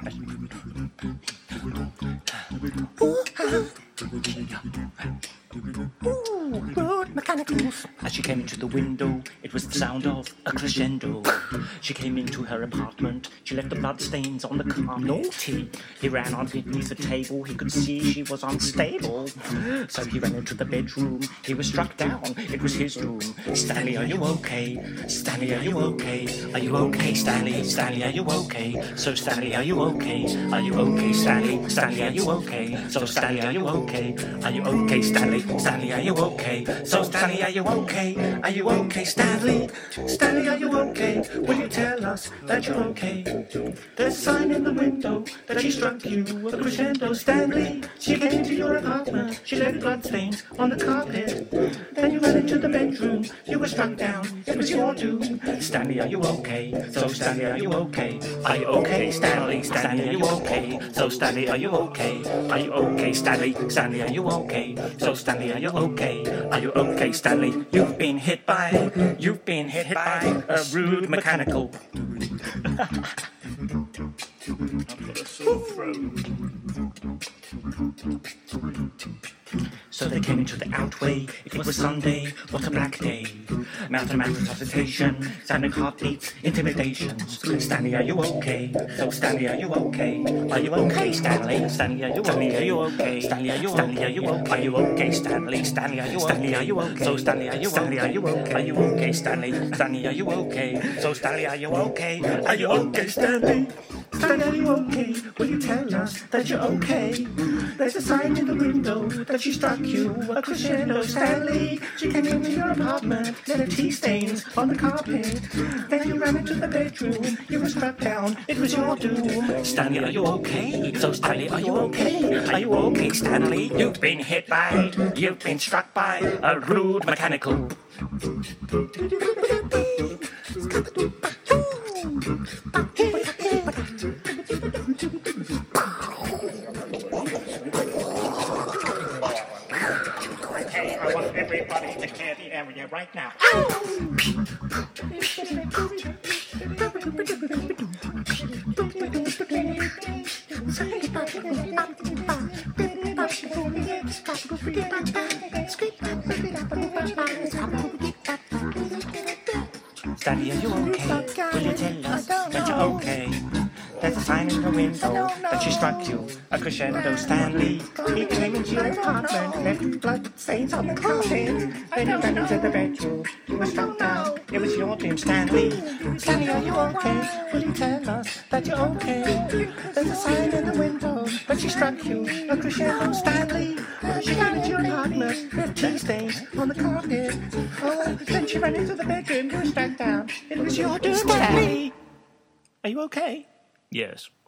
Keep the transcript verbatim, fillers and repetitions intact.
Ooh, road mechanicals. As she came into the window, it was the sound of a crescendo. She came into her apartment, she left the bloodstains on the carpet. Naughty. He ran underneath the table, he could see she was unstable. So he ran into the bedroom, he was struck down, it was his room. Stanley, are you okay? Stanley, are you okay? Are you okay, Stanley? Stanley, are you okay? So Stanley, are you okay? Are you okay, Stanley? Stanley, are you okay? So Stanley, are you okay? Are you okay, Stanley? Stanley, are you okay? So Stanley, are you okay? Are you okay, Stanley? Stanley, are you okay? Will you tell us that you're okay? There's a sign in the window that she struck you a crescendo, Stanley. She came into your apartment, she left bloodstains on the carpet. Then you ran into the bedroom, you were struck down, it was your doom. Stanley, are you okay? So Stanley, are you okay? Are you okay, Stanley? Stanley, are you okay? So Stanley, are you okay? Are you okay, Stanley? Stanley, are you okay? So Stanley, are you okay? Are you okay, Stanley? You've been hit by, you've been hit by a rude mechanical. So they came into the outway, it was Sunday, what a black day. Mathematics recitation, sounding heartbeats, intimidations. Stanley, are you okay? So Stanley, are you okay? Are you okay, Stanley? Stanley, are you okay? Are you okay? Stanley, are you Stanley, are you okay? Are you okay, Stanley? Stanley, are you Stanley, are you okay? So Stanley, are you Stanley, are you okay? Are you okay, Stanley? Stanley, are you okay? So Stanley, are you okay? Are you okay, Stanley? Stanley, are you okay? Will you tell us that you're okay? There's a sign in the window that she struck you a crescendo, Stanley. She came into your apartment, left tea stains on the carpet. Then you ran into the bedroom, you were struck down, it was your doom. Stanley, are you okay? So Stanley, are you okay? Are you okay, Stanley? You've been hit by, you've been struck by a rude mechanical. Hey, I want everybody to clear the area right now. Stanley, are you okay? Will you tell us that you're okay? There's a sign in the window that she struck you a crescendo, Stanley. He came into your apartment, left blood stains on the carpet. Then you ran into the bedroom, you were struck down, it was your dream, Stanley. Stanley, are you okay? Will you tell us that you're okay? There's a sign in the window that she struck you a crescendo, Stanley. She came into your apartment, left tea stains on the carpet. Oh, then she ran into the bedroom, you were struck down, it was your doom, Stanley. Are you okay? Yes.